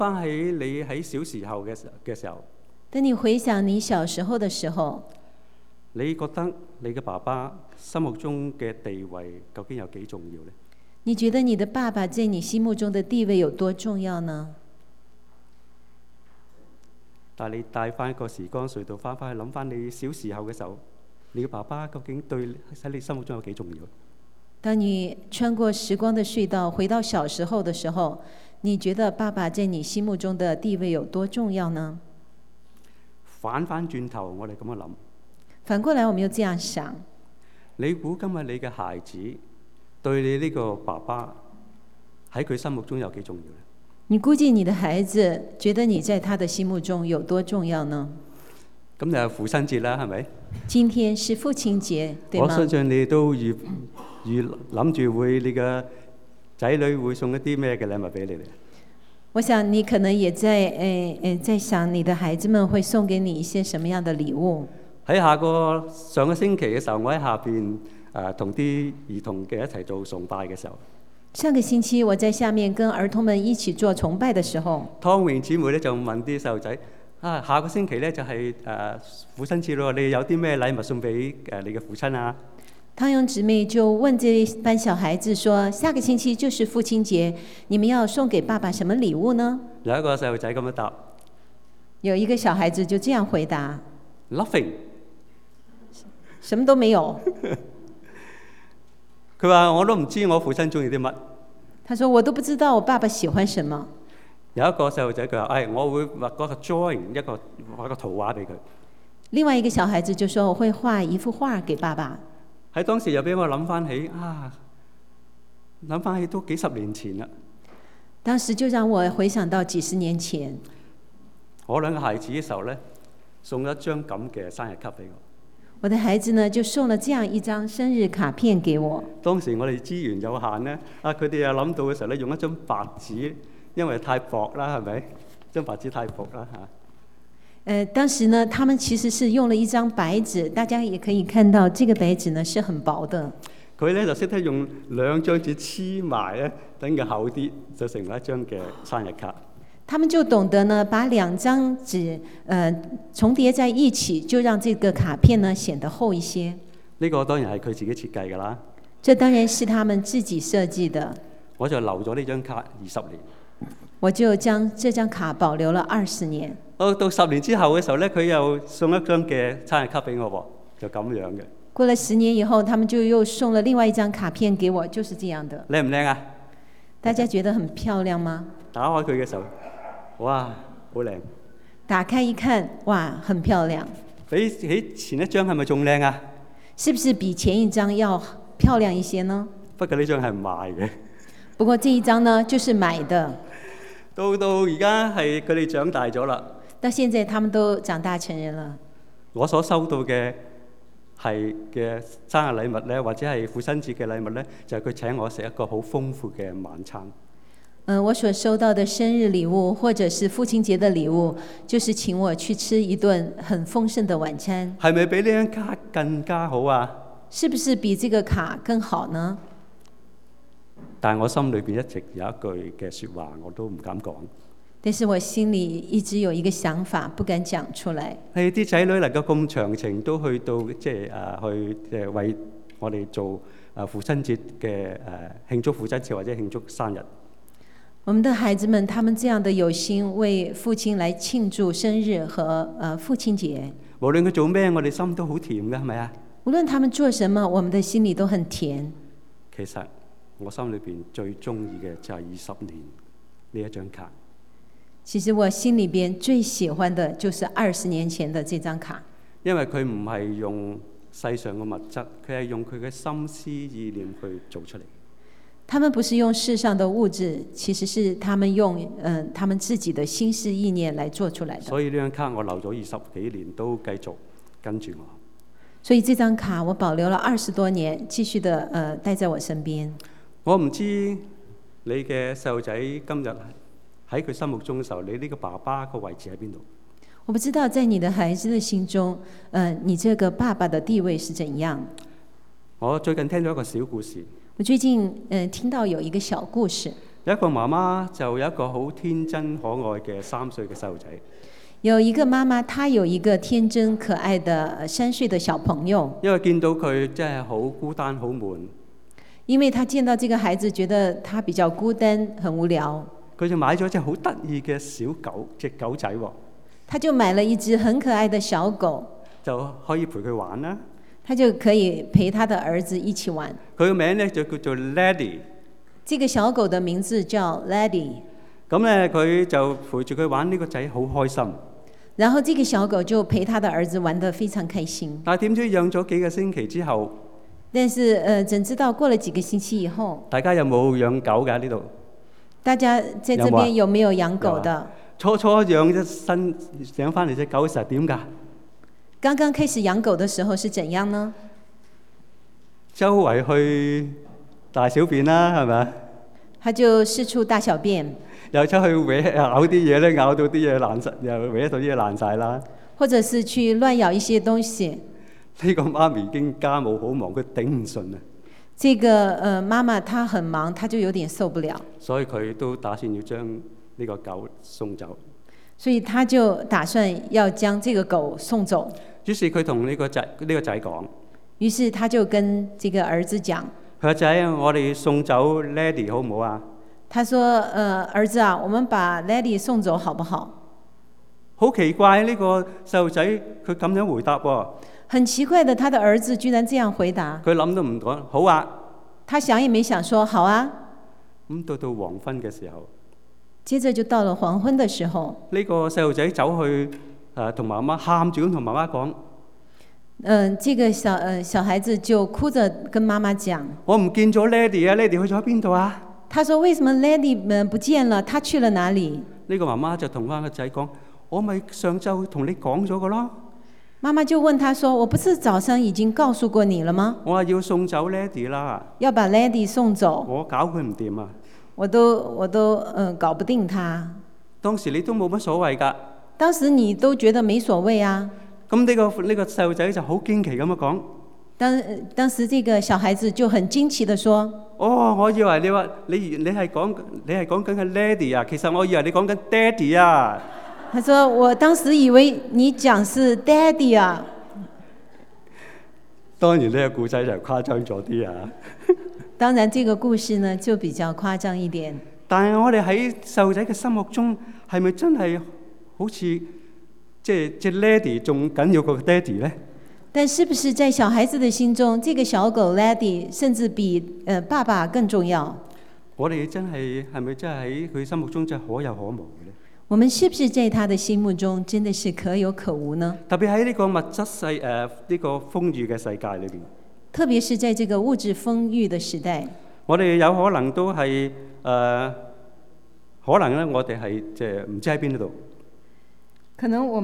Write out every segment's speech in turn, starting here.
翻起你喺小時候嘅時候， 等你回想你小時候的時候， 你覺得你嘅爸爸心目中嘅地位究竟有幾重要呢？ 你覺得你的爸爸在你心目中的地位有多重要呢？ 但係你帶翻一個時光隧道翻去諗翻你小時候嘅時候，你嘅爸爸究竟喺你心目中有幾重要？ 當你穿過時光的隧道回到小時候的時候，你覺得爸爸在你心目中的地位有多重要呢？ 反翻轉頭，我哋咁樣諗。 反過來，我們又這樣想： 你估今日你嘅孩子對你呢個爸爸喺佢心目中有幾重要呢？ 你估計你的孩子覺得你在他的心目中有多重要呢？ 咁就係父親節啦，係咪？ 今天是父親節，對嗎？ 我相信你都預諗住會你嘅仔女會送一啲咩嘅禮物俾你哋。 我想你可能也在想你的孩子們會送給你一些什麼樣的禮物。 喺上個星期嘅時候，我喺下邊同啲兒童嘅一齊做崇拜嘅時候， 上個星期我在下面跟兒童們一起做崇拜的時候， 湯榮姊妹咧就問啲細路仔：下個星期咧就係父親節咯，你有啲咩禮物送俾你嘅父親啊？ 湯榮姊妹就問這班小孩子說：下個星期就是父親節，你們要送給爸爸什麼禮物呢？ 有一個細路仔咁樣答， 有一個小孩子就這樣回答 ：Nothing， 什麼都沒有。 佢話我都唔知我父親中意啲乜。 他說我都不知道我爸爸喜歡什麼。 有一個細路仔佢話：我會畫嗰個 drawing，畫個圖畫俾佢。 另外一個小孩子就說：我會畫一幅畫給爸爸。 喺當時又俾我諗翻起諗翻起都幾十年前啦。 當時就讓我回想到幾十年前， 我兩個孩子嘅時候咧，送咗一張咁嘅生日卡俾我。 我的孩子呢就送了這樣一張生日卡片給我。 當時我哋資源有限咧，佢哋又諗到嘅時候咧，用一張白紙，因為太薄啦，係咪？張白紙太薄啦嚇。 當時呢，他們其實是用了一張白紙，大家也可以看到，這個白紙呢是很薄的。 佢咧就識得用兩張紙黐埋咧，等佢厚啲，就成為一張嘅生日卡。 他們就懂得呢，把兩張紙重疊在一起，就讓這個卡片呢顯得厚一些。 呢個當然係佢自己設計㗎啦。 這當然是他們自己設計的。 我就留咗呢張卡20年。 我就將這張卡保留了20年。 到10年之後嘅時候咧，佢又送一張嘅生日卡俾我喎，就咁樣嘅。 過了10年以後，他們就又送了另外一張卡片給我，就是這樣的。 靚唔靚啊？ 大家覺得很漂亮嗎？ 打開佢嘅時候，哇，好靚！ 打開一看，哇，很漂亮。 比起前一張係咪仲靚啊？ 是不是比前一張要漂亮一些呢？ 不過呢張係賣嘅。 不過這一張呢，就是買的。 到而家係佢哋長大咗啦。 到現在他們都長大成人了。 我所收到嘅生日禮物咧，或者係父親節嘅禮物咧，就係佢請我食一個好豐富嘅晚餐。 我所收到的生日禮物，或者是父親節的禮物，就是請我去吃一頓很豐盛的晚餐。 係咪比呢張卡更加好啊？ 是不是比這個卡更好呢？ 但係我心裏邊一直有一句嘅説話，我都唔敢講。 但是我心裏一直有一個想法，不敢講出來。 係啲仔女能夠咁長情，都去到去為我哋做父親節嘅慶祝父親節或者慶祝生日。 我們的孩子們，他們這樣的有心為父親來慶祝生日和父親節。 無論佢做咩，我哋心都好甜㗎，係咪啊？ 無論他們做什麼，我們的心裏都很甜。 其實我心裏邊最中意嘅就係20年呢一張卡。 其實我心裏邊最喜歡的就是20年前的這張卡， 因為佢唔係用世上嘅物質，佢係用佢嘅心思意念去做出嚟。 他們不是用世上的物質，其實是他們用他們自己的心思意念來做出來的。 所以呢張卡我留咗20幾年都繼續跟住我。 所以這張卡我保留了20多年，繼續的帶在我身邊。我唔知你嘅細路仔今日喺佢心目中嘅時候，你呢個爸爸個位置喺邊度？ 我不知道在你的孩子的心中，你這個爸爸的地位是怎樣？ 我最近聽到一個小故事。 我最近聽到有一個小故事。 有一個媽媽就有一個好天真可愛嘅3歲嘅細路仔。 有一個媽媽，她有一個天真可愛的3歲的小朋友。 因為見到佢真係好孤單好悶， 因為她見到這個孩子，覺得他比較孤單，很無聊。 佢就買咗隻好得意嘅小狗，隻狗仔喎。 他就買了一隻很可愛的小狗， 就可以陪佢玩啦。 他就可以陪他的兒子一起玩。 佢個名咧就叫做 Laddie。 這個小狗的名字叫 Laddie。 咁咧佢就陪住佢玩，呢個仔好開心。 然後這個小狗就陪他的兒子玩得非常開心。 但係點知養咗幾個星期之後， 但是怎知道過了幾個星期以後， 大家有冇養狗㗎呢度？ 大家在這邊有沒有養狗的？ 初初養翻嚟隻狗嘅時候點㗎？ 剛剛開始養狗的時候是怎樣呢？ 周圍去大小便啦，係咪？ 他就四處大小便， 又出去咬啲嘢咧，咬到啲嘢爛晒，又搲到啲嘢爛晒啦。 或者是去亂咬一些東西。 呢個媽咪已經家務好忙，佢頂唔順啊。 這個媽媽她很忙，她就有點受不了， 所以佢都打算要將呢個狗送走。 所以他就打算要將這個狗送走。 於是佢同呢個仔講， 於是他就跟這個兒子講， 佢話仔，我哋送走 Laddie 好唔好啊？ 他說：兒子啊，我們把 Laddie 送走好不好？ 好奇怪呢個細路仔佢咁樣回答喎。 很奇怪的，他的兒子居然這樣回答。 佢諗都唔講，好啊。 他想也沒想說好啊。 咁到黃昏嘅時候， 接着就到了黃昏的時候， 呢個細路仔走去同媽媽喊住咁同媽媽講， 這個小孩子就哭着跟媽媽講： 我唔見咗 Laddie 啊 ，Laddie 去咗邊度啊？ 他說：為什麼 Laddie 不見了？他去了哪裡？ 呢個媽媽就同翻個仔講：我咪上晝同你講咗個咯。 媽媽就問他說：我不是早上已經告訴過你了嗎？ 我話要送走 Laddie 啦， 要把 Laddie 送走。 我搞佢唔掂啊！ 我都搞不定他。 當時你都冇乜所謂㗎。 當時你都覺得沒所謂啊。 咁呢個細路仔就好驚奇咁樣講。 當時這個小孩子就很驚奇地說： 哦，我以為你話你係講緊係 Laddie 啊，其實我以為你講緊 Daddy 啊。 他說：我當時以為你講是 Daddy 啊。 當然呢個故仔就誇張咗啲啊。 當然，這個故事呢就比較誇張一點。 但係我哋喺細路仔嘅心目中，係咪真係好似即係 Laddie 仲緊要過 Daddy 咧？ 但是不是在小孩子的心中，這個小狗 Laddie 甚至比爸爸更重要？ 我哋係咪真係喺佢心目中真係可有可無嘅咧？ 我們是不是在他的心目中真的是可有可無呢？ 特別喺呢個物質呢個豐裕嘅世界裏邊。 特別是在這個物質豐裕的時代， 我哋有可能都係可能咧，我哋係即係唔知喺邊度。 可能我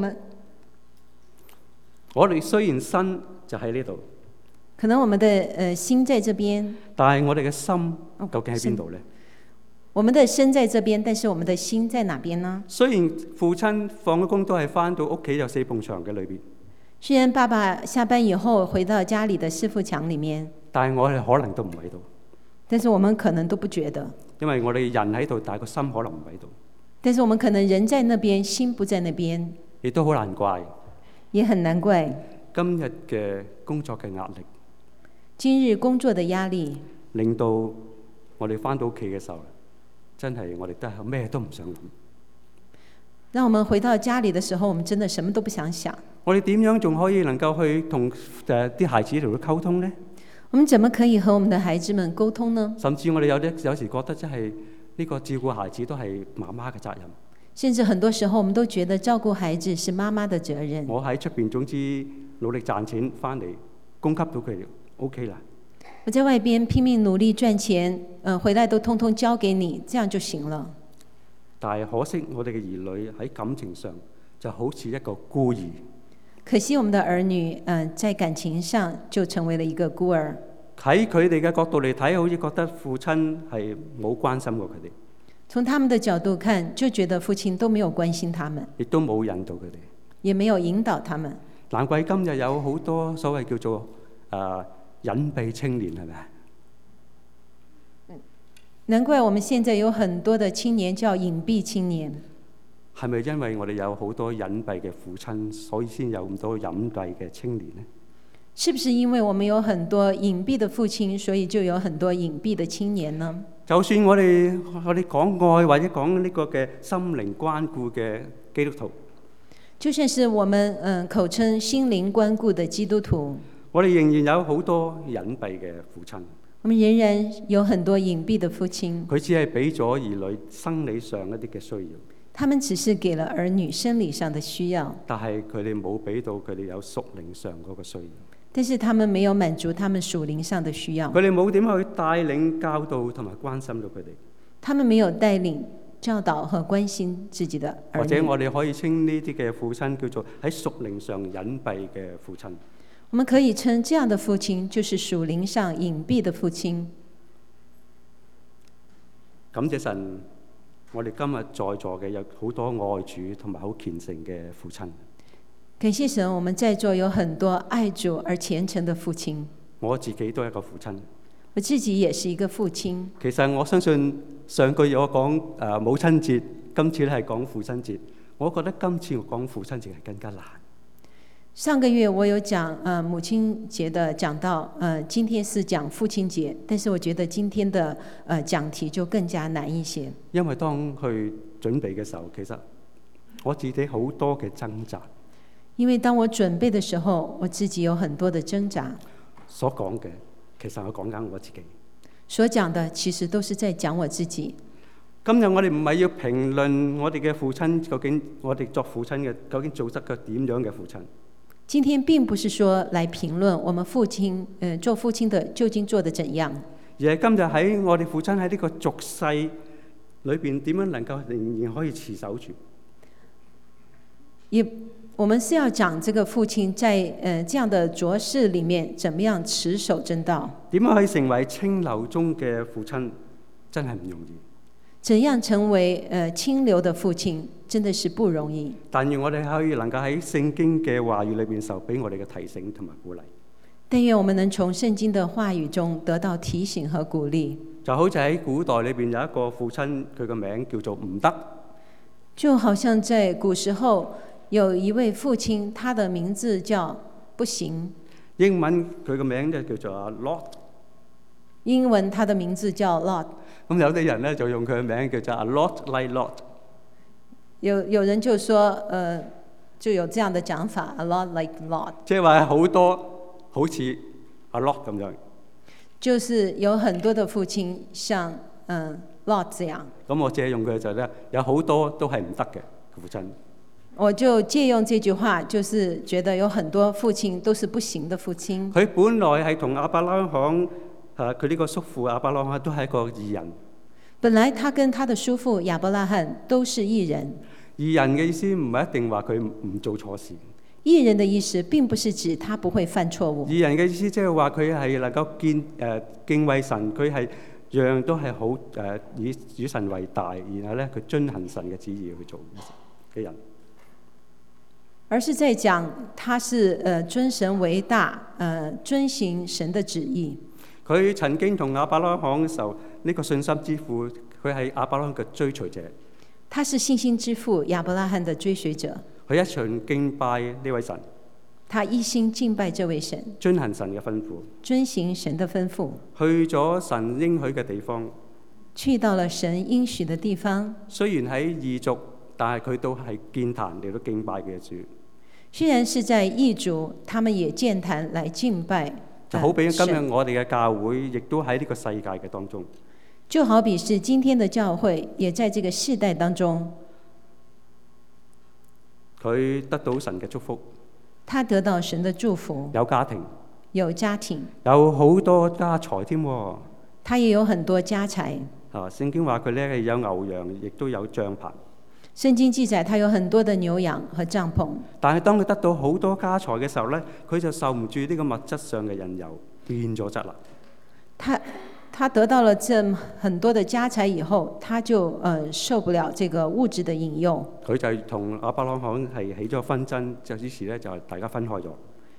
哋雖然身就喺呢度， 可能我們的心在這邊， 但係我哋嘅心究竟喺邊度咧？ 我們的身在這邊，但是我們的心在哪邊呢？ 雖然父親放咗工都係翻到屋企有4埲牆嘅裏邊。 雖然爸爸下班以後回到家裡的4幅牆裡面， 但係我哋可能都唔喺度。 但是我們可能都不覺得， 因為我哋人喺度，但係個心可能唔喺度。 但是我們可能人在那邊，心不在那邊， 亦都好難怪。 也很難怪今日嘅工作嘅壓力， 今日工作的壓力， 令到我哋翻到屋企嘅時候，真係我哋都係咩都唔想諗。 讓我們回到家裡的時候，我們真的什麼都不想想。 我哋點樣仲可以能夠去同啲孩子嚟到溝通呢？ 我們怎麼可以和我們的孩子們溝通呢？ 甚至我哋有時覺得真係呢個照顧孩子都係媽媽嘅責任。 甚至很多時候，我們都覺得照顧孩子是媽媽的責任。 我喺出邊總之努力賺錢翻嚟，供給到佢哋 OK 啦。 我在外邊拼命努力賺錢，回來都通通交給你，這樣就行了。 但係可惜我哋嘅兒女喺感情上就好似一個孤兒。 可惜我們的兒女，在感情上就成為了一個孤兒。 喺佢哋嘅角度嚟睇，好似覺得父親係冇關心過佢哋。 從他們的角度看，就覺得父親都沒有關心他們， 亦都冇引導佢哋， 也沒有引導他們。 難怪今日有好多所謂叫做隱蔽青年，係咪？ 難怪我們現在有很多的青年叫隱蔽青年。 係咪因為我哋有好多隱蔽嘅父親，所以先有咁多隱蔽嘅青年呢？ 是不是因為我們有很多隱蔽的父親，所以就有很多隱蔽的青年呢？ 就算我哋講愛或者講呢個嘅心靈關顧嘅基督徒， 就算是我們口稱心靈關顧的基督徒， 我哋仍然有好多隱蔽嘅父親。 我們仍然有很多隱蔽的父親。 佢只係俾咗兒女生理上一啲嘅需要， 他們只是給了兒女生理上的需要， 但係佢哋冇俾到佢哋有屬靈上嗰個需要。 但是他們沒有滿足他們屬靈上的需要。 佢哋冇點去帶領教導同埋關心到佢哋。 他們沒有帶領教導和關心自己的兒女。 或者我哋可以稱呢啲嘅父親叫做喺屬靈上隱蔽嘅父親。 我們可以稱這樣的父親就是屬靈上隱蔽的父親。 感謝神，我哋今日在座嘅有好多愛主同埋好虔誠嘅父親。 感謝神，我們在座有很多愛主而虔誠的父親。 我自己都係一個父親。 我自己也是一個父親。 其實我相信上個月我講母親節，今次咧係講父親節。我覺得今次我講父親節係更加難。 上個月我有講母親節的講到，今天是講父親節，但是我覺得今天的講題就更加難一些。 因為當去準備嘅時候，其實我自己好多嘅掙扎。 因為當我準備的時候，我自己有很多的掙扎。 所講嘅其實我講緊我自己。 所講的其實都是在講我自己。 今日我哋唔係要評論我哋嘅父親，究竟我哋作父親嘅究竟做得個點樣嘅父親。 今天並不是說來評論我們父親，做父親的究竟做得怎樣， 而係今日喺我哋父親喺呢個俗世裏邊點樣能夠仍然可以持守住。 也我們是要講這個父親在這樣的濁世裡面，怎麼樣持守真道？ 點樣可以成為清流中嘅父親，真係唔容易。 怎樣成為清流的父親，真的是不容易。 但願我哋可以能夠喺聖經嘅話語裏邊受俾我哋嘅提醒同埋鼓勵。 但願我們能從聖經的話語中得到提醒和鼓勵。 就好似喺古代裏邊有一個父親，佢個名叫做唔得。 就好像在古時候有一位父親，他的名字叫不行。 英文佢個名咧叫做 Lot。 英文他的名字叫 Lot。 咁有啲人咧就用佢嘅名叫做 A Lot Like Lot。 有人就說，就有這樣的講法 ，A lot like Lot。 即係話好多好似 A Lot 咁樣。 就是有很多的父親像Lot 這樣。 咁我借用佢就咧，有好多都係唔得嘅父親。 我就借用這句話，就是覺得有很多父親都是不行的父親。 佢本來係同亞伯拉罕佢呢個叔父亞伯拉罕都係一個義人。 本來他跟他的叔父亞伯拉罕都是義人。 義人嘅意思唔係一定話佢唔做錯事。 義人的意思並不是指他不會犯錯誤。 義人嘅意思即係話佢係能夠敬畏神，佢係樣樣都係好以神為大，然後咧佢遵行神嘅旨意去做嘅人。 而是在講他是尊神為大，遵行神的旨意。 佢曾經同亞伯拉罕嘅時候，呢個信心之父，佢係亞伯拉罕嘅追隨者。 他是信心之父亞伯拉罕的追隨者。 佢一場敬拜呢位神。 他一心敬拜這位神， 遵行神嘅吩咐， 遵行神的吩咐， 去咗神應許嘅地方， 去到了神應許的地方。 雖然喺異族，但係佢都係建壇嚟到敬拜嘅主。 雖然是在異族，他們也建壇來敬拜。 就好比今日我哋嘅教會，亦都喺呢個世界嘅當中。 就好比是今天的教會，也在這個世代當中。 佢得到神嘅祝福。 他得到神的祝福。 有家庭。 有家庭。 有好多家財添。 他也有很多家財。 聖經話佢咧係有牛羊，亦都有帳棚。 聖經記載他有很多的牛羊和帳篷。 但係當佢得到好多家財嘅時候咧，佢就受唔住呢個物質上嘅引誘，變咗質啦。 他得到了這很多的家財以後，他就受不了這個物質的引誘。 佢就同亞伯拉罕係起咗紛爭，就於是咧就大家分開咗。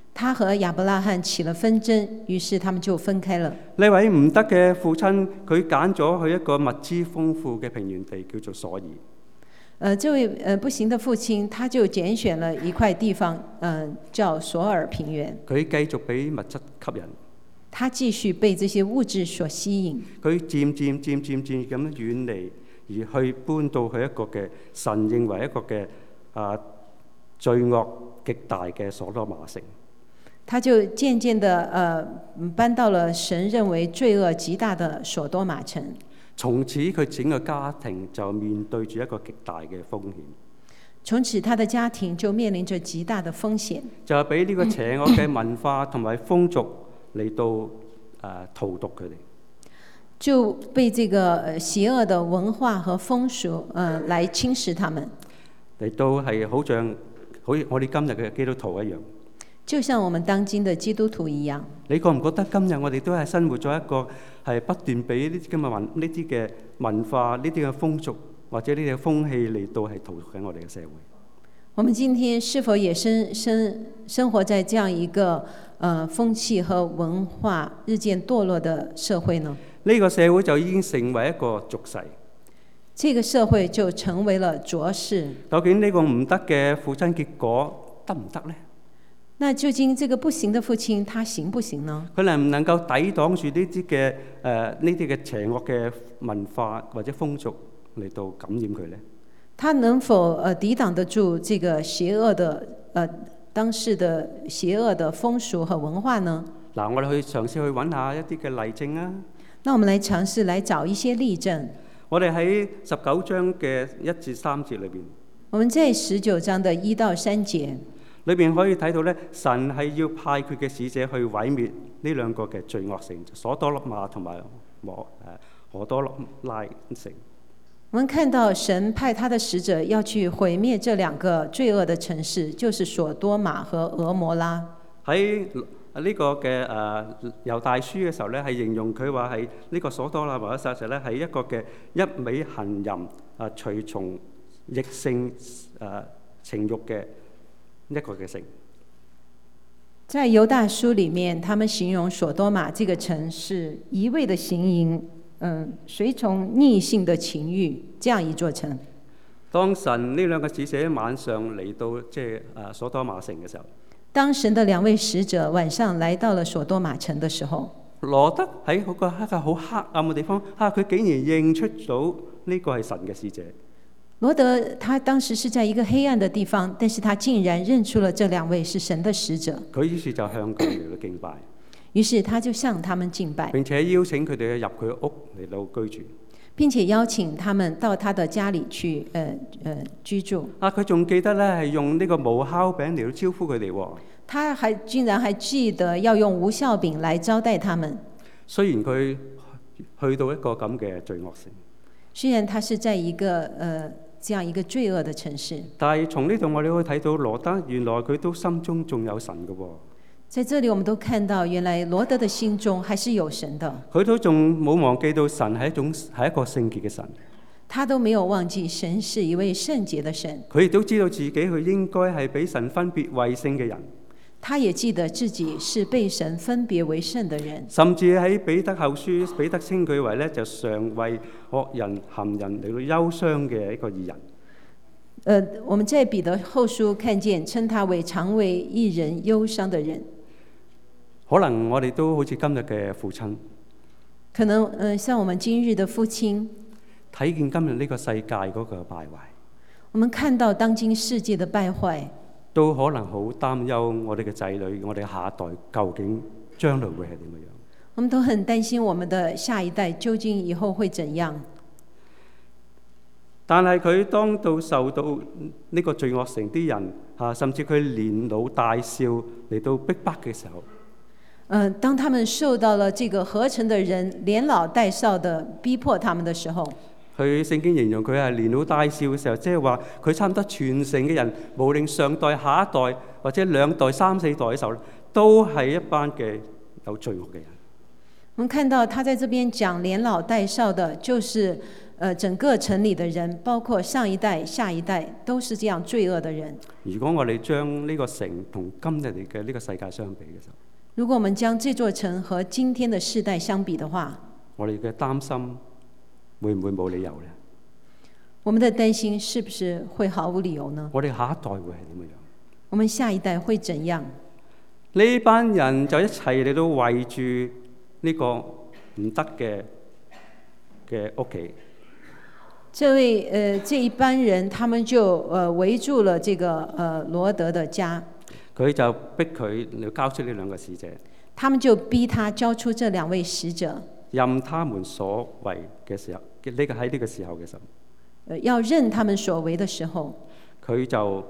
他和亞伯拉罕起了紛爭，於是他們就分開了。 呢位唔得嘅父親，佢揀咗去一個物資豐富嘅平原地，叫做所爾。 這位不行的父親，他就揀選了一塊地方，叫索爾平原。 佢繼續俾物質吸引， 他繼續被這些物質所吸引。 佢漸咁遠離，而去搬到去一個嘅神認為一個嘅罪惡極大嘅所多瑪城。 他就漸漸的搬到了神認為罪惡極大的所多瑪城。 從此佢整個家庭就面對住一個極大嘅風險。 從此他的家庭就面臨着極大的風險。 就係俾呢個邪惡嘅文化同埋風俗嚟到荼毒佢哋。 就被這個邪惡的文化和風俗來侵蝕他們。 嚟到係好似我哋今日嘅基督徒一樣。 就像我們當今的基督徒一樣， 你覺唔覺得今日我哋都係生活咗一個係不斷俾呢啲嘅文化、呢啲嘅風俗或者呢啲嘅風氣嚟到係荼毒緊我哋嘅社會？ 我們今天是否也生活在這樣一個風氣和文化日漸墮落的社會呢？ 呢個社會就已經成為一個俗世。 這個社會就成為了濁世。 究竟呢個唔得嘅父親結果得唔得呢？ 那究竟這個不行的父親，他行不行呢？ 佢能唔能夠抵擋住呢啲嘅邪惡嘅文化或者風俗嚟到感染佢呢？ 他能否抵擋得住這個邪惡的當時的邪惡的風俗和文化呢？ 嗱，我哋去嘗試去揾下一啲嘅例證啊。 那我們來嘗試來找一些例證。 我哋喺19章嘅1至3節裏邊， 我們在19章的1到3節裏邊可以睇到咧，神係要派佢嘅使者去毀滅呢兩個嘅罪惡城，所多瑪同埋俄多拉城。 我們看到神派他的使者要去毀滅這兩個罪惡的城市，就是所多瑪和俄摩拉。喺呢個嘅猶大書嘅時候咧，係形容佢話係呢個所多瑪或者撒實咧係一個嘅一味行淫隨從逆性情慾嘅一個嘅城。 在猶大書裡面，他們形容所多瑪這個城是一味的行淫，隨從逆性的情慾，這樣一座城。 當神呢兩個使者晚上嚟到即係所多瑪城嘅時候，當神的兩位使者晚上來到了所多瑪城的時候， 羅得喺嗰個好黑暗嘅地方，佢竟然認出到呢個係神嘅使者。 羅德他當時是在一個黑暗的地方，但是他竟然認出了這兩位是神的使者。 佢於是就向佢哋嚟到敬拜。 於是他就向他們敬拜， 並且邀請佢哋入佢屋嚟到居住， 並且邀請他們到他的家裡去居住。 佢仲記得咧係用呢個無酵餅嚟到招呼佢哋喎。 他竟然還記得要用無酵餅來招待他們。 雖然佢去到一個咁嘅罪惡城， 雖然他是在一個這樣一個罪惡的城市， 但係從呢度我哋可以睇到羅德原來佢都心中仲有神嘅喎。 在這裡我們都看到，原來羅德的心中還是有神的。 佢都仲冇忘記到神係一個聖潔嘅神。 他都沒有忘記神是一位聖潔的神。 佢亦都知道自己佢應該係俾神分別為聖嘅人。 他也記得自己是被神分別為聖的人。 甚至喺彼得後書，彼得稱佢為咧就常為惡人陷人嚟到憂傷嘅一個義人。 我們在彼得後書看見稱他為常為義人憂傷的人。 可能我哋都好似今日嘅父親， 可能像我們今日的父親， 睇見今日呢個世界嗰個敗壞， 我們看到當今世界的敗壞， 都可能好擔憂我哋嘅仔女，我哋下一代究竟將來會係點樣？ 我們都很擔心我們的下一代究竟以後會怎樣。 但係佢當到受到呢個罪惡城啲人甚至佢連老帶少嚟到逼迫嘅時候， 當他們受到了這個合成的人連老帶少的逼迫他們的時候， 佢聖經形容佢係連老帶少嘅時候，即係話佢差唔多全城嘅人，無論上代下一代或者兩代三四代嘅時候，都係一班嘅有罪惡嘅人。 我們看到他在這邊講連老帶少的，就是整個城裡的人，包括上一代、下一代，都是這樣罪惡的人。 如果我哋將呢個城同今日嘅呢個世界相比嘅時候， 如果我們將這座城和今天的世代相比的話， 我哋嘅擔心會唔會冇理由呢？ 我們的擔心是不是會毫無理由呢？ 我哋下一代會係點樣？ 我們下一代會怎樣？ 呢班人就一齊嚟到圍住呢個唔得嘅屋企。 這一班人，他們就圍住了這個羅德的家。 佢就逼佢要交出呢兩個使者。 他們就逼他交出這兩位使者。 任他們所為嘅時候，喺呢個時候嘅時候， 要任他們所為的時候， 佢就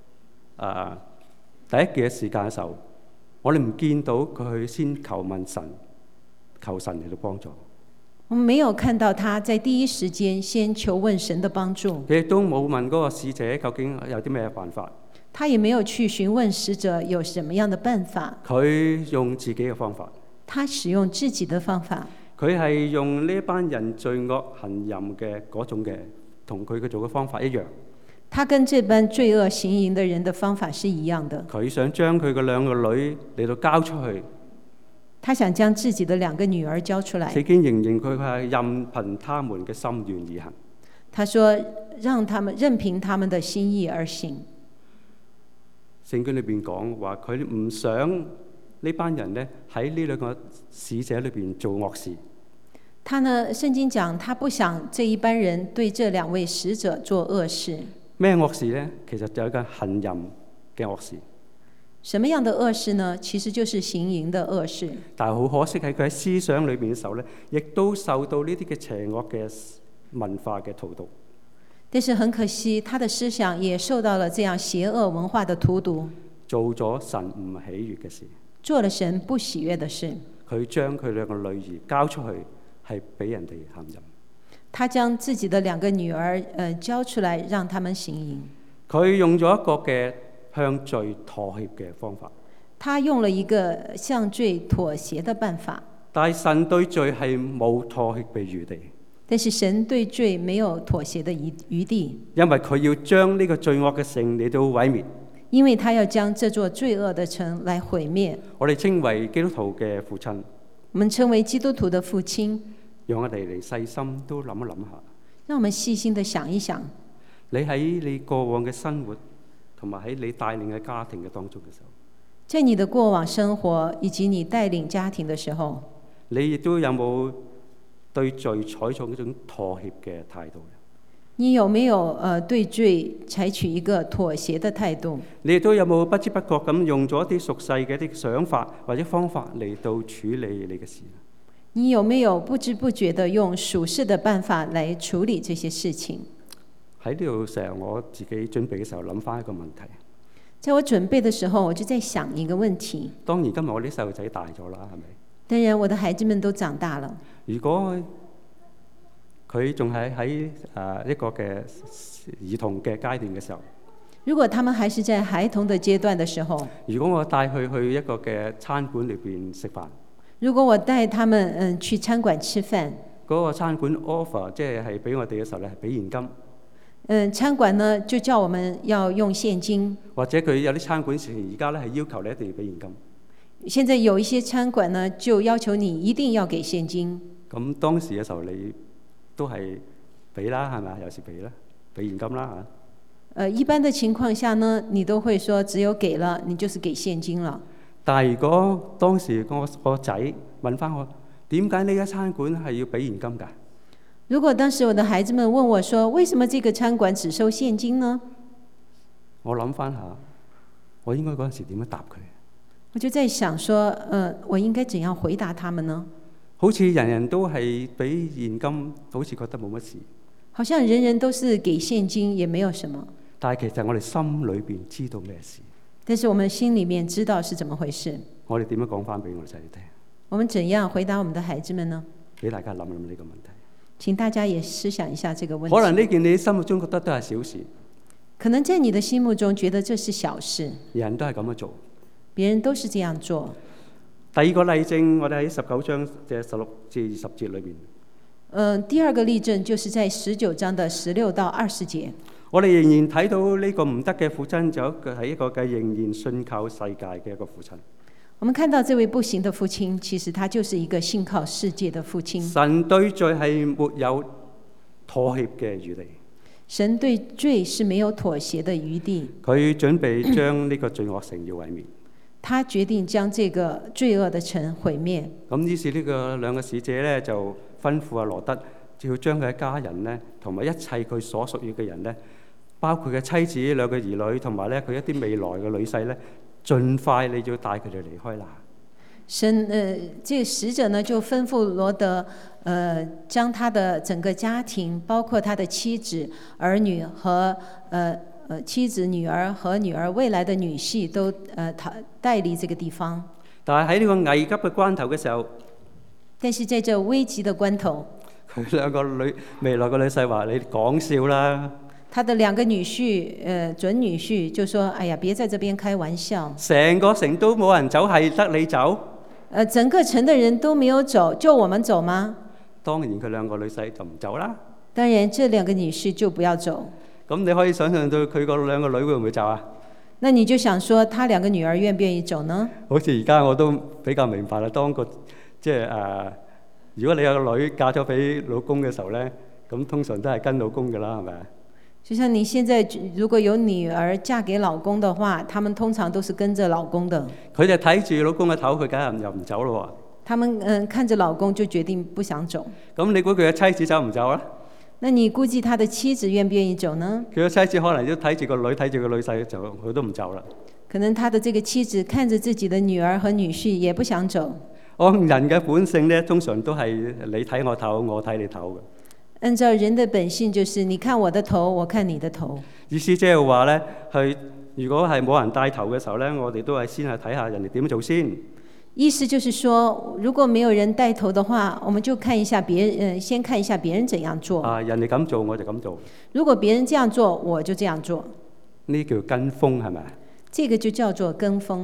第一嘅時間嘅時候，我哋唔見到佢去先求問神，求神嚟到幫助。 我們沒有看到他在第一時間先求問神的幫助。 佢亦都冇問嗰個使者究竟有啲咩辦法。 他也沒有去詢問使者有什麼樣的辦法。 佢用自己嘅方法。 他使用自己的方法。 佢係用呢班人罪惡行淫嘅嗰種嘅，同佢做嘅方法一樣。 他跟這班罪惡行淫的人的方法是一樣的。 佢想將佢嘅兩個女嚟到交出去。 他想將自己的兩個女兒交出來。 聖經形容佢係任憑他們嘅心願而行。 他說讓他們任憑他們的心意而行。 聖經裏邊講話，佢唔想呢班人呢喺呢兩個使者裏邊做惡事。 他呢，聖經講他不想這一班人對這兩位使者做惡事。 咩惡事呢？其實就係一個行淫嘅惡事。 什麼樣的惡事呢？其實就是行淫的惡事。 但係好可惜喺佢喺思想裏邊嘅時候呢，亦都受到呢啲嘅邪惡嘅文化嘅荼毒。 但是很可惜，他的思想也受到了這樣邪惡文化的荼毒， 做咗神唔喜悅嘅事， 做了神不喜悅的事。 佢將佢兩個女兒交出去，係俾人哋行淫。 他將自己的兩個女兒交出來，讓他們行淫。 佢用咗一個嘅向罪妥協嘅方法。 他用了一個向罪妥協的辦法。 但係神對罪係冇妥協嘅餘地。 但是神對罪沒有妥協的餘地。 因為佢要將呢個罪惡嘅城嚟到毀滅。 因為他要將這座罪惡的城來毀滅。 我哋稱為基督徒嘅父親。 我們稱為基督徒的父親。 讓我哋嚟細心都諗一諗下。 讓我們細心的想一想。 你喺你過往嘅生活，同埋喺你帶領嘅家庭嘅當中嘅時候， 在你的過往生活以及你帶領家庭的時候， 你亦都有冇對罪採取一種妥協嘅態度？ 你有沒有對罪採取一個妥協的態度？ 你亦都有冇不知不覺咁用咗一啲俗世嘅一啲想法或者方法嚟到處理你嘅事？ 你有沒有不知不覺地用屬世的辦法來處理這些事情？ 喺呢度成日我自己準備嘅時候諗翻一個問題。 在我準備的時候，我就在想一個問題。 當然今日我啲細路仔大咗啦，係咪？ 當然我的孩子們都長大了。 如果佢仲係喺一個嘅兒童嘅階段嘅時候， 如果他們還是在孩童的階段的時候， 如果我帶佢去一個嘅餐館裏邊食飯， 如果我帶他們去餐館吃飯， 嗰個餐館 offer 即係俾我哋嘅時候咧，係俾現金。 餐館呢就叫我們要用現金， 或者佢有啲餐館而家咧係要求你一定要俾現金。 現在有一些餐館呢就要求你一定要給現金。 咁當時嘅時候你都係俾啦，係咪？有時俾啦，俾現金啦嚇。 一般的情況下呢，你都會說只有給了，你就是給現金了。 但係如果當時我個仔問翻我，點解呢間餐館係要俾現金㗎？ 如果當時我的孩子們問我說，為什麼這個餐館只收現金呢？ 我諗翻下，我應該嗰陣時點樣答佢？ 我就在想說，我應該怎樣回答他們呢？ 好似人人都係俾現金，好似覺得冇乜事。 好像人人都是給現金，也沒有什麼。 但係其實我哋心裏邊知道咩事？ 但是我們心裡面知道是怎麼回事。 我哋點樣講翻俾我哋仔女聽？ 我們怎樣回答我們的孩子們呢？俾大家諗諗呢個問題。 請大家也思想一下這個問題。 可能呢件你心目中覺得都係小事。 可能在你的心目中覺得這是小事。 人都係咁樣做。 別人都是這樣做。 第二個例證，我哋喺19章嘅16至20節裏邊。 第二個例證就是在19章的16到20節。 我哋仍然睇到呢個唔得嘅父親，就係一個嘅仍然信靠世界嘅一個父親。 我們看到這位不行的父親，其實他就是一個信靠世界的父親。 神對罪係沒有妥協嘅餘地。 神對罪是沒有妥協的餘地。 佢準備將呢個罪惡城要毀滅。 他決定將這個罪惡的城毀滅。 咁於是呢個兩個使者咧就吩咐阿羅德，要將佢嘅家人咧，同埋一切佢所屬於嘅人咧，包括佢妻子、兩個兒女，同埋咧佢一啲未來嘅女婿咧，盡快你要帶佢哋離開啦。 這個使者呢就吩咐羅德，將他的整個家庭，包括他的妻子、兒女和妻子、女兒和女兒未來的女婿都帶離這個地方。 但係喺呢個危急嘅關頭嘅時候， 但是在這危急的關頭， 佢兩個未來嘅女婿話：你講笑啦！ 他的兩個女婿，準女婿就說：哎呀，別在這邊開玩笑。 成個城都冇人走，係得你走？ 整個城的人都沒有走，就我們走嗎？ 當然佢兩個女婿就唔走啦。 當然，這兩個女婿就不要走。 咁你可以想象到佢個兩個女會唔會走啊？ 那你就想說，他兩個女兒願不願意走呢？ 好似而家我都比較明白啦。當個即係如果你有個女嫁咗俾老公嘅時候咧，咁通常都係跟老公㗎啦，係咪啊？ 就像你現在如果有女兒嫁給老公的話，他們通常都是跟着老公的。 佢就睇住老公嘅頭，佢梗係又唔走咯喎。 他們看着老公就決定不想走。 咁你估佢嘅妻子走唔走啊？ 那你估計他的妻子願不願意走呢？ 佢嘅妻子可能都睇住個女，睇住個女婿，就佢都唔走啦。 可能他的這個妻子看着自己的女兒和女婿，也不想走。 按人嘅本性咧，通常都係你睇我頭，我睇你頭嘅。 按照人的本性，就是你看我的頭，我看你的頭。 意思即係話咧，如果係冇人帶頭嘅時候咧，我哋都係先係睇下人哋點做先。 意思就是說，如果沒有人帶頭的話，我們就看一下先看一下別人怎樣做。 人哋咁做我就咁做。 如果別人這樣做，我就這樣做。 呢叫跟風係咪？ 這個就叫做跟風。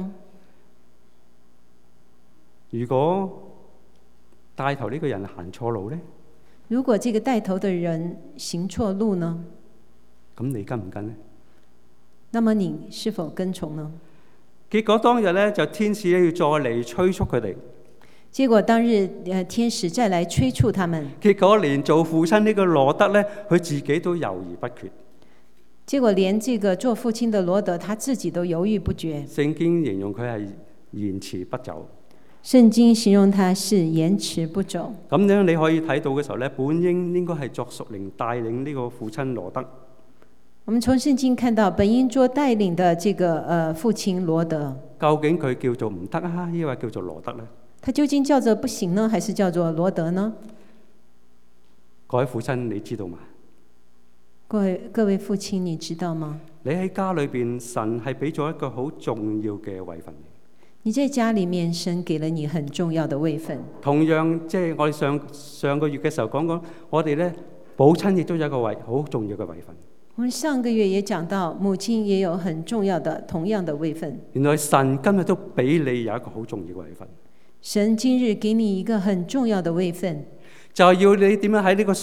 如果帶頭呢個人行錯路呢？ 如果這個帶頭的人行錯路呢？ 咁你跟唔跟呢？ 那麼你是否跟從呢？ 結果當日咧，就天使咧要再嚟催促佢哋。 結果當日天使再來催促他們。 結果連做父親呢個羅德咧，佢自己都猶豫不決。 結果連這個做父親的羅德，他自己都猶豫不決。 聖經形容佢係延遲不走。 聖經形容他是延遲不走。 咁樣你可以睇到嘅時候咧，本應該係作屬靈帶領呢個父親羅德。 我們從聖經看到，本應做帶領的這個父親羅德， 究竟佢叫做唔得啊，抑或叫做羅德呢？ 他究竟叫做不行呢，還是叫做羅德呢？ 各位父親，你知道嗎？ 各位父親，你知道嗎？ 你喺家裏邊，神係俾咗一個好重要嘅位份。 你在家裡面，神給了你很重要的位份。 同樣，即係我哋上個月嘅時候講，我哋咧母親亦都有一個好重要嘅位份。 我們上個月也講到，母親也有很重要的同樣的位份。 原來神今日都俾你有一個好重要嘅位份。 神今日給你一個很重要的位份， 就係要你點樣喺呢個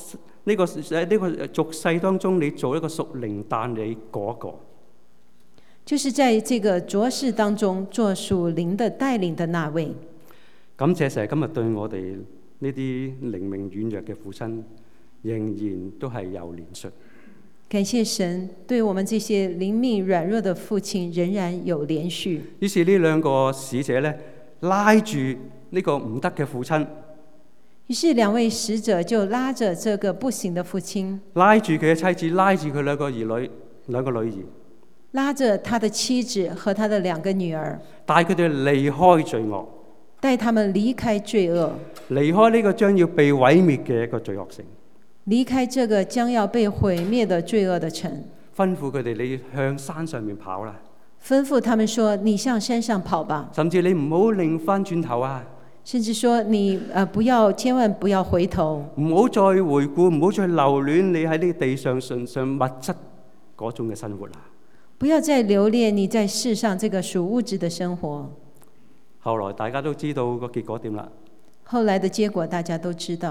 俗世當中，你做一個屬靈帶你嗰個。 就是在這個濁世當中做屬靈的帶領的那位。 感謝神今日對我哋呢啲靈命軟弱嘅父親，仍然都係有憐恤。 感謝神對我們這些靈命軟弱的父親仍然有憐恤。 於是呢兩個使者咧拉住呢個唔得嘅父親。 於是兩位使者就拉着這個不行的父親， 拉住佢嘅妻子，拉住佢兩個兒女，兩個女兒。 拉着他的妻子和他的兩個女兒， 帶佢哋離開罪惡， 帶他們離開罪惡， 離開呢個將要被毀滅嘅一個罪惡城， 離開這個將要被毀滅的罪惡的城。 吩咐佢哋你向山上面跑啦， 吩咐他們說你向山上跑吧， 甚至你唔好擰翻轉頭啊， 甚至說你千萬不要回頭， 唔好再回顧，唔好再留戀你喺呢個地上純粹物質嗰種嘅生活啦。 不要再留戀你在世上這個屬物質的生活。 後來大家都知道個結果點啦。 後來的結果大家都知道。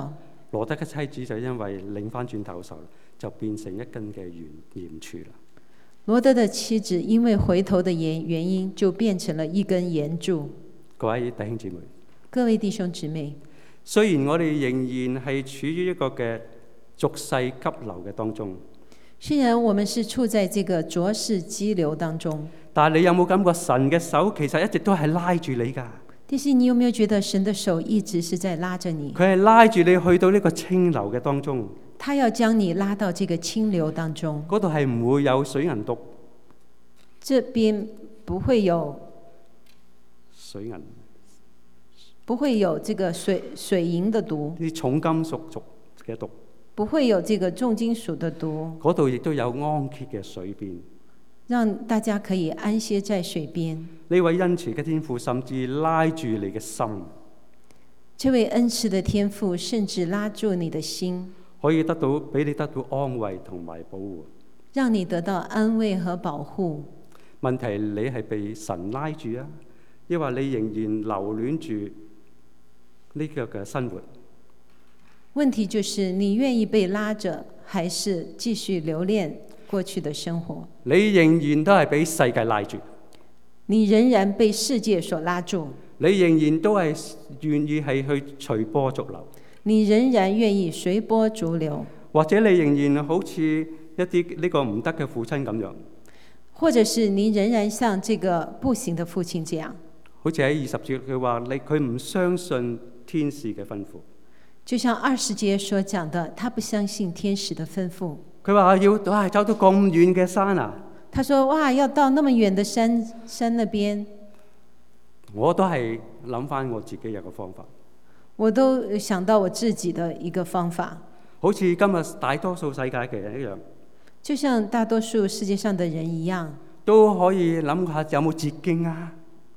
羅德嘅妻子就因為擰翻轉頭嘅時候，就變成一根嘅鹽柱啦。 羅德的妻子因為回頭的原因，就變成了一根鹽柱。 各位弟兄姊妹， 各位弟兄姊妹， 雖然我哋仍然係處於一個嘅俗世急流嘅當中， 雖然我們是處在這個濁世激流當中， 但係你有冇感覺神嘅手其實一直都係拉住你㗎？ 但是你有沒有覺得神的手一直是在拉着你？ 佢係拉住你去到呢個清流嘅當中， 他要將你拉到這個清流當中， 嗰度係唔會有水銀毒。 這邊不會有水銀， 不會有這個水銀的毒， 啲重金屬嘅毒， 不會有這個重金屬的毒。 嗰度亦都有安歇嘅水邊， 讓大家可以安歇在水邊。 呢位恩慈嘅天父甚至拉住你嘅心， 這位恩慈的天父甚至拉住你的心， 可以俾你得到安慰同埋保護。 讓你得到安慰和保護。 問題你係被神拉住啊，抑或你仍然留戀住呢個嘅生活？ 問題就是你願意被拉着，還是繼續留戀過去的生活？ 你仍然都係俾世界拉住， 你仍然被世界所拉住， 你仍然都係願意係去隨波逐流， 你仍然願意隨波逐流， 或者你仍然好似一啲呢個唔得嘅父親咁樣， 或者是你仍然像這個不行的父親這樣， 好似喺20節佢話佢唔相信天使嘅吩咐， 就像20節所講的，他不相信天使的吩咐。 佢話要走到咁遠嘅山啊！ 他說：哇，要到那麼遠的山那邊。 我都係諗翻我自己有個方法， 我都想到我自己的一個方法， 好似今日大多數世界嘅人一樣， 就像大多數世界上的人一樣， 都可以諗下有冇捷徑啊？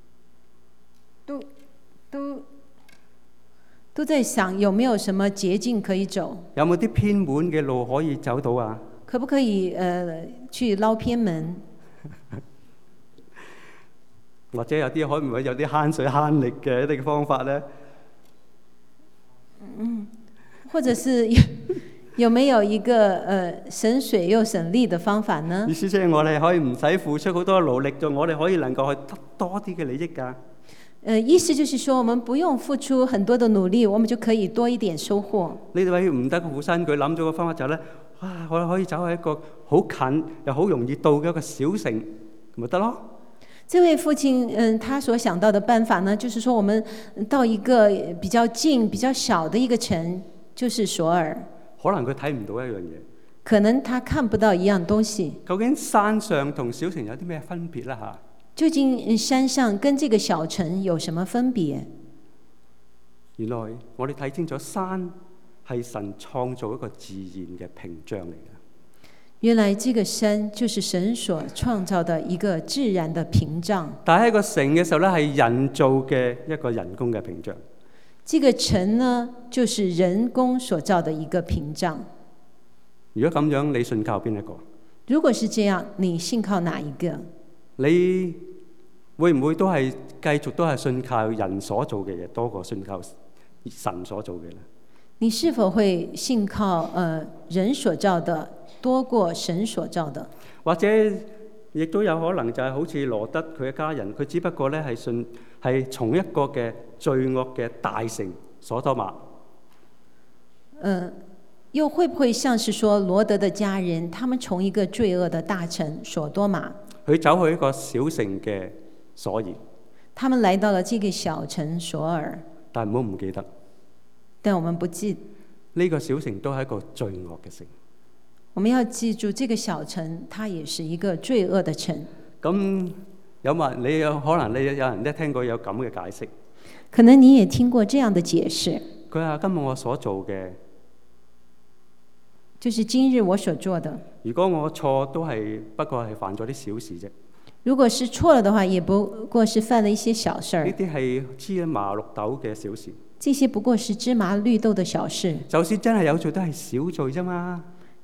都在想有沒有什麼捷徑可以走？ 有冇啲偏門嘅路可以走到啊？ 可不可以去撈偏門？ 或者有啲可唔可以有啲慳水慳力嘅一啲方法呢？ 或者是有沒有一個省水又省力的方法呢？ 意思即係我哋可以唔使付出好多努力，我哋可以能夠去得多啲嘅利益㗎。 意思就是說，我們不用付出很多的努力，我們就可以多一點收穫。 呢位唔得嘅父親，佢諗咗個方法就係咧，哇！我哋可以走喺一個好近又好容易到嘅一個小城，咪得咯。 這位父親，他所想到的辦法呢，就是說我們到一個比較近、比較小的一個城，就是索爾。 可能佢睇唔到一樣嘢， 可能他看不到一樣東西。 究竟山上同小城有啲咩分別啦？嚇！ 究竟山上跟這個小城有什麼分別？ 原來我哋睇清楚，山係神創造一個自然嘅屏障嚟嘅。 原來這個山就是神所創造的一個自然的屏障。 但係喺個城嘅時候咧，係人造嘅一個人工嘅屏障。 這個城呢，就是人工所造的一個屏障。 如果咁樣，你信靠邊一個？ 如果是這樣，你信靠哪一個？ 你會唔會都係繼續都係信靠人所做嘅嘢多過信靠神所做嘅咧？ 你是否會信靠人所造的多過神所造的？ 或者亦都有可能就係好似羅德佢嘅家人，佢只不過咧係從一個嘅罪惡嘅大城所多瑪。 又會不會像是說羅德的家人，他們從一個罪惡的大城所多瑪， 佢走去一個小城嘅索爾， 他們來到了這個小城索爾。 但唔好唔記得， 但我們不記呢個小城都係一個罪惡嘅城。 我們要記住，這個小城它也是一個罪惡的城。 咁有冇人？你有可能你有人都聽過有咁嘅解釋？ 可能你也聽過這樣的解釋。 佢話今日我所做嘅， 就是今日我所做的。 如果我錯，都係不過係犯咗啲小事啫。 如果是錯了的話，也不過是犯了一些小事。 呢啲係芝麻綠豆嘅小事。 這些不過是芝麻綠豆的小事。 就算真係有罪，都係小罪啫嘛。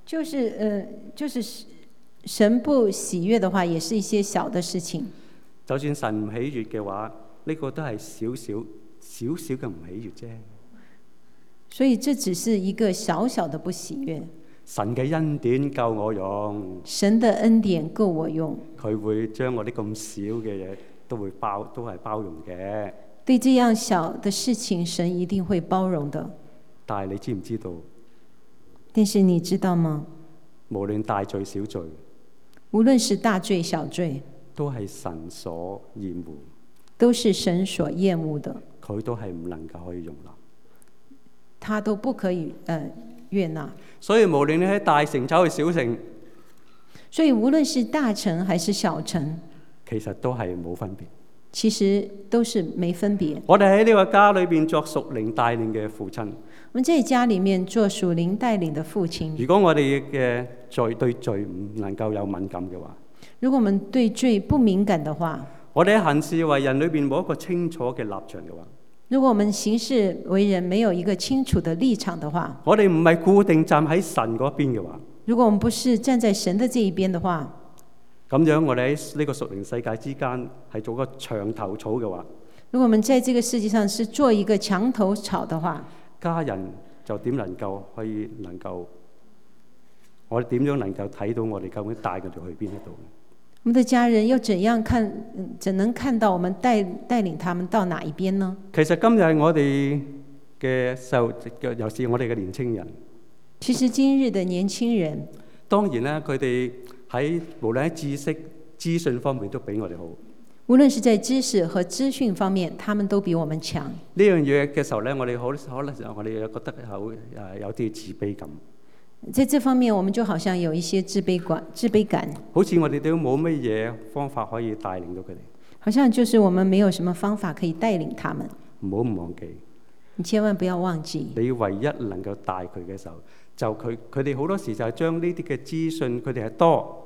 就是神不喜悅的話，也是一些小的事情。 就算神唔喜悅嘅話，呢個都係少少嘅唔喜悅啫。 所以這只是一個小小的不喜悅。 神嘅恩典夠我用， 神的恩典夠我用， 佢會將我啲咁少嘅嘢都係包容嘅。 對這樣小的事情，神一定會包容的。 但係你知唔知道？ 但是你知道嗎？ 無論大罪小罪， 無論是大罪小罪， 都係神所厭惡， 都是神所厭惡的， 佢都係唔能夠可以容納， 他都不可以悅納。 所以無論你喺大城走去小城， 所以無論是大城還是小城， 其實都係冇分別。 其實都是沒分別。 我哋喺呢個家裏邊作屬靈帶領嘅父親， 我們在家裡面做屬靈帶領的父親。 如果我哋嘅對罪唔能夠有敏感嘅話， 如果我們對罪不敏感的話， 我哋喺行事為人裏邊冇一個清楚嘅立場嘅話， 如果我們行事為人沒有一個清楚的立場的話， 我哋唔係固定站喺神嗰邊嘅話， 如果我們不是站在神的這一邊的話， 咁樣我哋喺呢個屬靈世界之間係做個牆頭草嘅話， 如果我們在這個世界上是做一個牆頭草的話， 家人就點能夠我哋點樣能夠睇到我哋究竟帶佢哋去邊一度？ 我們的家人又怎能看到我們帶領他們到哪一邊呢？ 其實今日我哋嘅尤其是我哋嘅年青人， 其實今日的年輕人， 當然咧，佢哋無論喺知識、資訊方面都比我哋好。 無論是在知識和資訊方面，他們都比我們強。 呢樣嘢嘅時候咧，我哋可能我哋覺得有啲自卑感。 在這方面，我們就好像有一些自卑感。 好似我哋都冇乜嘢方法可以帶領到佢哋。 好像就是我們沒有什麼方法可以帶領他們。 唔好唔忘記。 你千萬不要忘記。 你唯一能夠帶佢嘅時候，就佢哋好多時就係將呢啲嘅資訊，佢哋係多。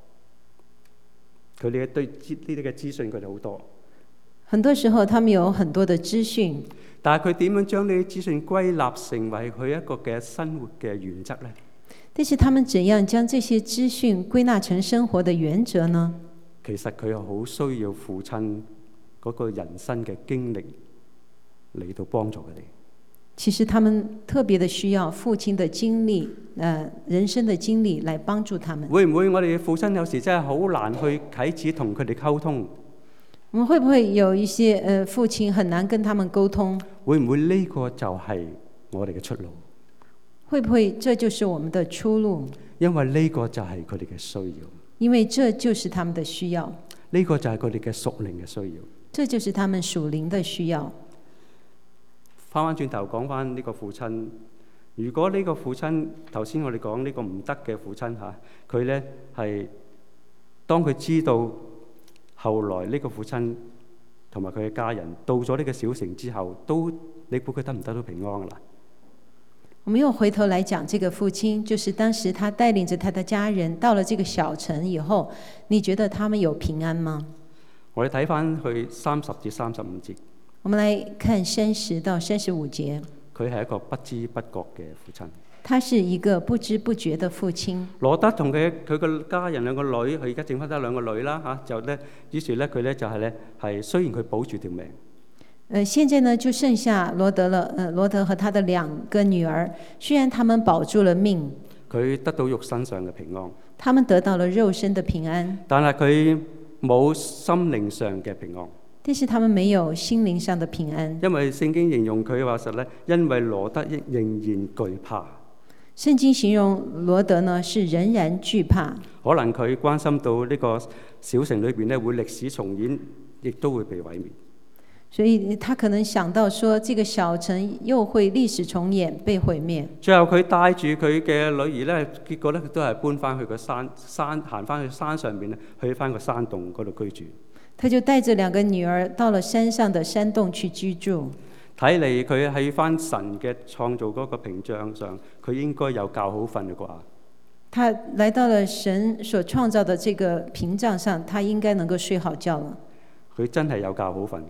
佢哋對呢啲嘅資訊，佢哋好多。 很多時候，他們有很多的資訊。但係佢點樣將呢啲資訊歸納成為佢一個嘅生活嘅原則呢？ 但是他們怎樣將這些資訊歸納成生活的原則呢？ 其實佢係好需要父親嗰個人生嘅經歷嚟到幫助佢哋。 其實他們特別的需要父親的經歷，人生的經歷來幫助他們。 會唔會我哋嘅父親有時真係好難去啟齒同佢哋溝通？ 我們會不會有一些父親很難跟他們溝通？ 會唔會呢個就係我哋嘅出路？ 會不會這就是我們的出路？ 因為呢個就係佢哋嘅需要。 因為這就是他們的需要。 呢個就係佢哋嘅屬靈嘅需要。 這就是他們屬靈的需要。 翻轉頭講翻呢個父親，如果呢個父親頭先我哋講呢個唔得嘅父親嚇，佢呢係當佢知道後來呢個父親同埋佢嘅家人到咗呢個小城之後，你估佢得唔得到平安㗎啦？ 我們又回頭來講這個父親，就是當時他帶領着他的家人到了這個小城以後，你覺得他們有平安嗎？ 我哋睇翻去30至35節。 我們來看30到35節。 佢係一個不知不覺嘅父親。 他是一個不知不覺的父親。 羅德同佢個家人兩個女，佢而家剩翻得兩個女啦嚇，就咧，於是咧佢咧就係咧係雖然佢保住條命。 現在呢就剩下羅德了。羅德和他的2個女兒，雖然他們保住了命， 佢得到肉身上嘅平安。 他們得到了肉身的平安， 但係佢冇心靈上嘅平安。 但是他們沒有心靈上的平安。 因為聖經形容佢話實咧，因為羅德仍然懼怕。 聖經形容羅德呢是仍然懼怕。 可能佢關心到呢個小城裏邊咧會歷史重演，亦都會被毀滅。 所以他可能想到說，這個小城又會歷史重演，被毀滅。 最後佢帶住佢嘅女兒咧，結果咧都係搬翻去個山行翻去山上邊咧，去翻個山洞嗰度居住。 他就帶着2個女兒到了山上的山洞去居住。 睇嚟佢喺翻神嘅創造嗰個屏障上，佢應該有覺好瞓嘅啩。 他來到了神所創造的這個屏障上，他應該能夠睡好覺了。 佢真係有覺好瞓。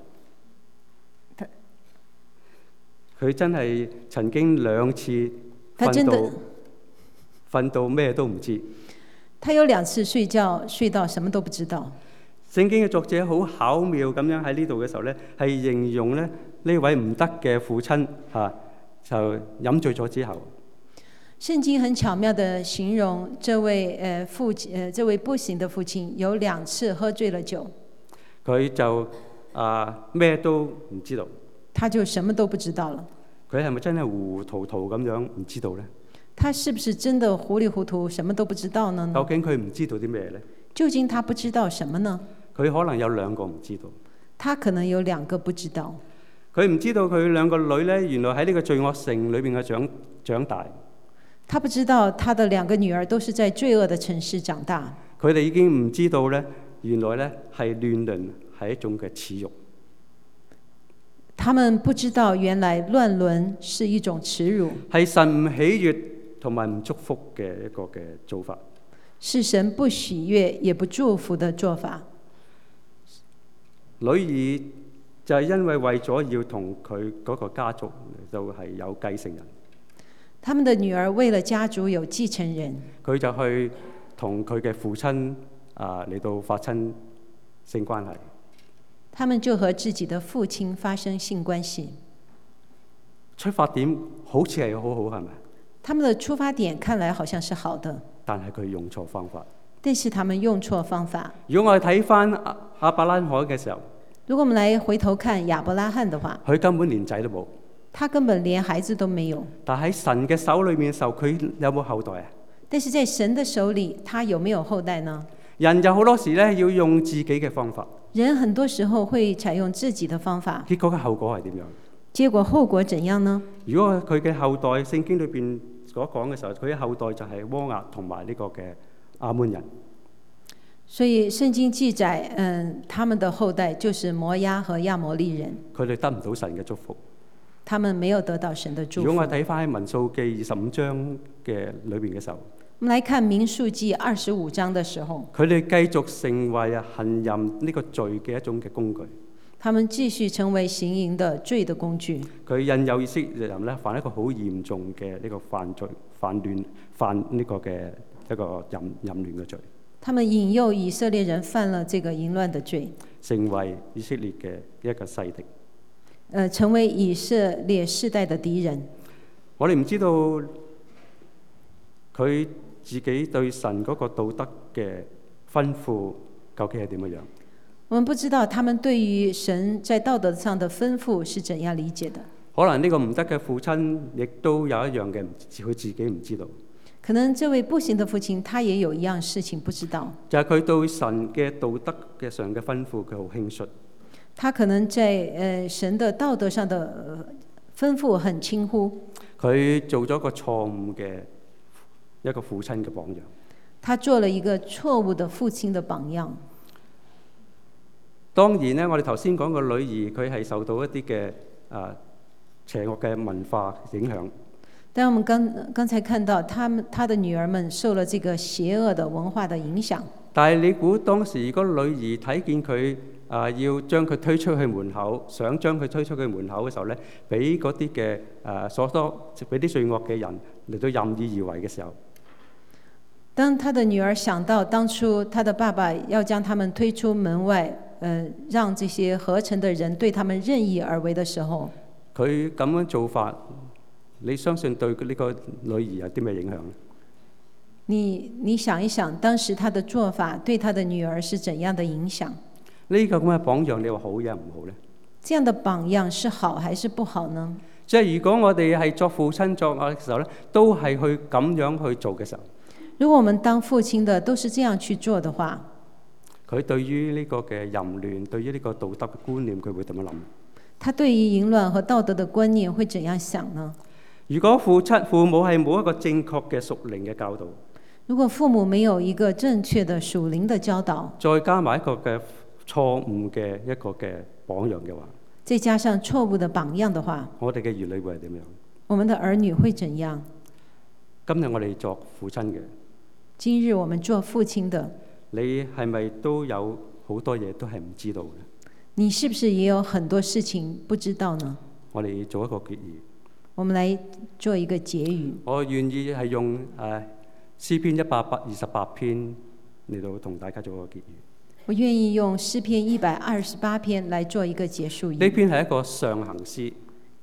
佢真係曾經2次瞓到咩都唔知。 他有2次睡覺睡到什麼都不知道。 聖經嘅作者好巧妙咁樣喺呢度嘅時候咧，係形容咧呢位唔得嘅父親嚇， 就飲醉咗之後， 聖經很巧妙地形容這位這位不幸的父親有2次喝醉了酒， 佢就咩都唔知道。 他就什麼都不知道了。 佢係咪真係糊糊塗塗咁樣唔知道呢？ 他是不是真的糊里糊塗，什麼都不知道呢？ 究竟佢唔知道啲咩呢？ 究竟他不知道什麼呢？ 佢可能有2個唔知道。 他可能有2個不知道。 佢唔知道佢2個女呢，原來喺呢個罪惡城裏邊嘅長大。 他不知道他的2個女兒都是在罪惡的城市長大。 佢哋已經唔知道呢，原來呢係亂倫係一種嘅恥辱。 他們不知道原來亂倫是一種恥辱， 係神唔喜悅同埋唔祝福嘅一個嘅做法。 是神不喜悅也不祝福的做法。 女兒就係因為咗要同佢嗰個家族就係有繼承人， 他們的女兒為了家族有繼承人， 佢就去同佢嘅父親嚟到發生性關係。 他們就和自己的父親發生性關係。 出發點好似係好好，係咪？ 他們的出發點看來好像是好的， 但係佢用錯方法。 但是他們用錯方法。 如果我哋睇翻亞伯拉罕嘅時候， 如果我們來回頭看亞伯拉罕的話， 佢根本連仔都冇， 他根本連孩子都沒有。 但喺神嘅手裏面嘅時候，佢有冇後代啊？ 但是在神的手裏，他有沒有後代呢？ 人有好多時咧要用自己嘅方法， 人很多時候會採用自己的方法， 結果嘅後果係點樣？ 結果後果怎樣呢？ 如果佢嘅後代聖經裏邊所講嘅時候，佢嘅後代就係摩押同埋呢個嘅亞捫人。 所以聖經記載，他們的後代就是摩押和亞摩利人。 佢哋得唔到神嘅祝福， 他們沒有得到神的祝福。 如果我睇翻民數記25章嘅裏邊嘅時候， 我們來看民數記25章的時候， 佢哋繼續成為行淫呢個罪嘅一種嘅工具。 他們繼續成為行淫的罪的工具。 佢引誘以色列人咧犯一個好嚴重嘅呢個犯罪、犯呢個嘅一個淫亂嘅罪。 他們引誘以色列人犯了這個淫亂的罪， 成為以色列嘅一個勢敵。 成為以色列世代的敵人。 我哋唔知道佢自己對神嗰個道德嘅吩咐究竟係點樣。 我們不知道他們對於神在道德上的吩咐是怎樣理解的。 可能呢個唔得嘅父親亦都有一樣嘅，佢自己唔知道。 可能這位不幸的父親，他也有一樣事情不知道， 就係佢對神嘅道德嘅上嘅吩咐，佢好輕率。 他可能在神的道德上的吩咐很輕忽。 佢做咗個錯誤嘅一個父親嘅榜樣。 他做了一個錯誤的父親的榜樣。 當然呢，我哋頭先講個女兒，佢係受到一啲嘅邪惡嘅文化影響。 但我們剛才看到，他的女兒們受了這個邪惡的文化的影響。 但係你估當時如果女兒睇見佢要將佢推出去門口，想將佢推出去門口嘅時候呢，俾嗰啲嘅所多俾啲罪惡嘅人嚟到任意而為嘅時候， 當他的女兒想到當初他的爸爸要將他們推出門外，讓這些合成的人對他們任意而為的時候， 佢咁樣做法，你相信對呢個女兒有啲咩影響呢？ 你想一想，當時他的做法對他的女兒是怎樣的影響？ 呢個咁嘅榜樣，你話好嘢唔好呢？ 這樣的榜樣是好還是不好呢？ 即係如果我哋係作父親作嘅時候呢，都係去咁樣去做嘅時候， 如果我們當父親的都是這樣去做的話， 佢對於呢個嘅淫亂，對於呢個道德嘅觀念，佢會點樣諗？ 他對於淫亂和道德的觀念會怎樣想呢？ 如果父母係冇一個正確嘅屬靈嘅教導， 如果父母沒有一個正確的屬靈的教導， 再加埋一個嘅錯誤嘅一個嘅榜樣嘅話， 再加上錯誤的榜樣的話， 我哋嘅兒女會係點樣？ 我們的兒女會怎樣？ 今日我哋作父親嘅， 今日我們做父親的， 你係咪都有好多嘢都係唔知道嘅？ 你是不是也有很多事情不知道呢？ 我哋做一個結語， 我們來做一個結語。 我願意係用詩篇128篇嚟到同大家做一個結語。 我願意用詩篇128篇來做一個結束語。 呢篇係一個上行詩，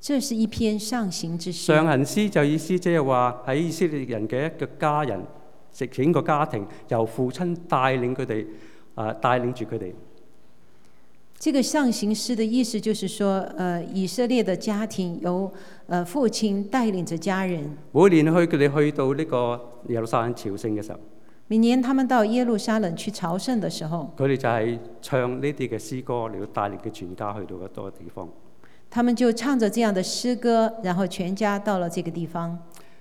這是一篇上行之詩。 上行詩就意思即係話喺以色列人嘅一個家人，整個家庭由父親帶領佢哋，帶領住佢哋。 這個上行詩的意思就是說，以色列的家庭由父親帶領着家人。 每年佢哋去到呢個耶路撒冷朝聖嘅時候， 每年他們到耶路撒冷去朝聖的時候， 佢哋就係唱呢啲嘅詩歌嚟到帶領佢全家去到嗰個地方。 他們就唱着這樣的詩歌，然後全家到了這個地方。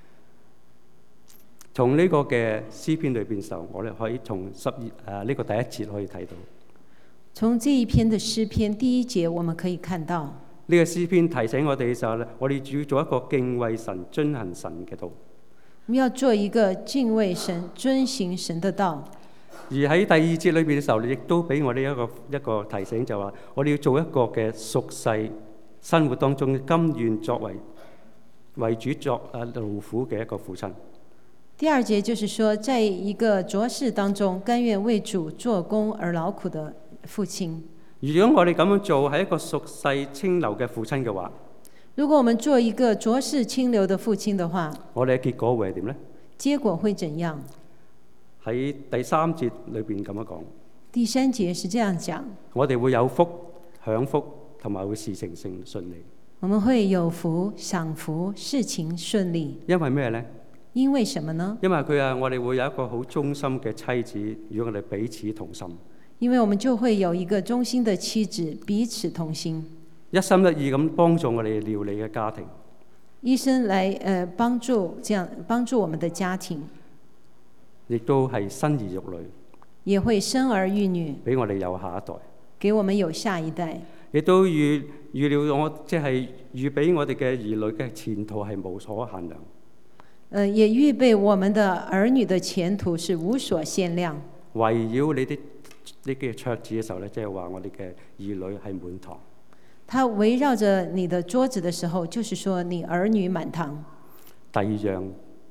從呢個嘅詩篇裏邊時候，我哋可以從呢個第一節可以睇到。 從這一篇的詩篇第一節，我們可以看到呢個詩篇提醒我哋嘅時候咧，我哋要做一個敬畏神、遵行神嘅道。 我們要做一個敬畏神、遵行神的道。 而喺第二節裏邊嘅時候，亦都俾我哋一個提醒，就話我哋要做一個嘅屬世生活當中甘願作為主作勞苦嘅一個父親。 第二節就是說，在一個濁世當中，甘願為主做工而勞苦的父親。 如果我哋咁樣做係一個屬世清流嘅父親嘅話， 如果我們做一個濁世清流的父親的話， 我哋嘅結果會係點呢？ 結果會怎樣？ 喺第三節裏邊咁樣講。 第三節是這樣講： 我哋會有福、享福，同埋會事情順利。 我們會有福、享福，事情順利。 因為咩呢？ 因為什麼呢？ 因為我哋會有一個好忠心嘅妻子，與我哋彼此同心。 因為我們就會有一個忠心的妻子，彼此同心， 一心一意咁幫助我哋料理嘅家庭， 一生來幫助我們的家庭， 亦都係生兒育女， 也會生兒育女， 俾我哋有下一代， 給我們有下一代， 亦都預料即係預備我哋嘅兒女嘅前途係無所限量。 也預備我們的兒女的前途是無所限量。 圍繞你啲呢嘅桌子嘅時候咧，即係話我哋嘅兒女係滿堂。 他圍繞着你的桌子的時候，就是說你兒女滿堂。 第二樣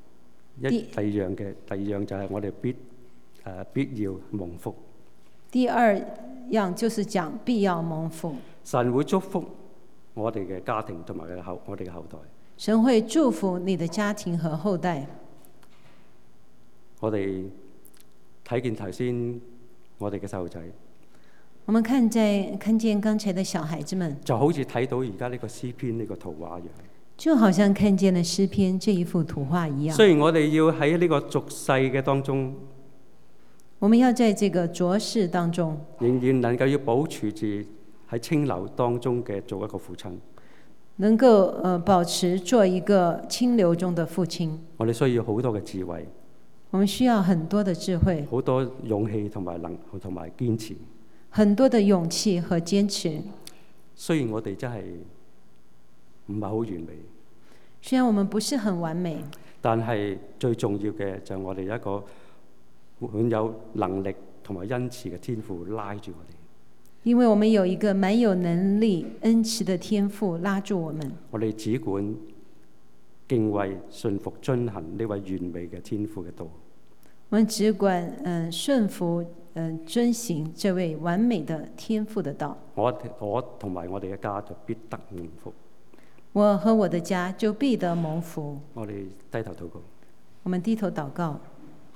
就係我哋必要蒙福。 第二樣就是講必要蒙福。 神會祝福我哋嘅家庭同埋我哋嘅後代。 神會祝福你的家庭和後代。 我哋睇見頭先我哋嘅細路仔， 我們看見剛才的小孩子們， 就好似睇到而家呢個詩篇呢個圖畫一樣， 就好像看見了詩篇這一幅圖畫一樣。 雖然我哋要喺呢個俗世嘅當中， 我們要在這個濁世當中， 仍然能夠要保持住喺清流當中嘅做一個父親， 能夠保持做一個清流中的父親。 我哋需要好多嘅智慧， 我們需要很多的智慧， 好多勇氣同埋堅持， 很多的勇氣和堅持。 雖然我哋真係唔係好完美， 雖然我們不是很完美， 但係最重要嘅就係我哋有一個滿有能力同埋恩賜嘅天父拉住我哋。 因為我們有一個滿有能力恩慈的天父拉住我們。我哋只管敬畏、順服、遵行呢位完美嘅天父嘅道。 我們只管順服遵行這位完美的天父的道。 我同埋我哋嘅家就必得蒙福。 我和我的家就必得蒙福。 我哋低頭禱告。 我們低頭禱告。